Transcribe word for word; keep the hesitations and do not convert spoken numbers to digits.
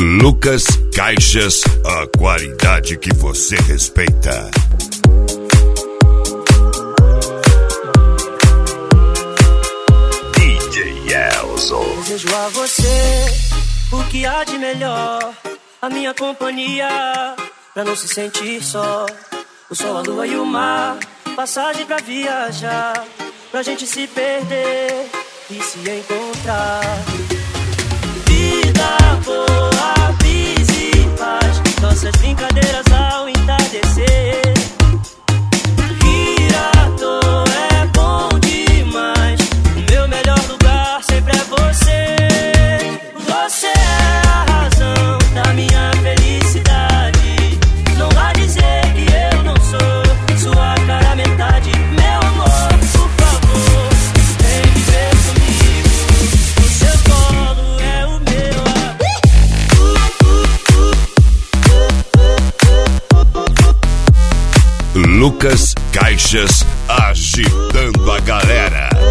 Lucas Caixas, a qualidade que você respeita. D J Elson. Desejo a você o que há de melhor, a minha companhia, pra não se sentir só. O sol, a lua e o mar, passagem pra viajar, pra gente se perder e se encontrar. Vida boa, paz e paz, nossas brincadeiras ao entardecer. Rir à toa é bom demais, o meu melhor lugar sempre é você. Você é a razão da minha felicidade, não vá dizer que eu não sou sua cara metade. Meu amor, por favor, vem viver comigo, o seu colo é o meu. Lucas Caixas agitando a galera.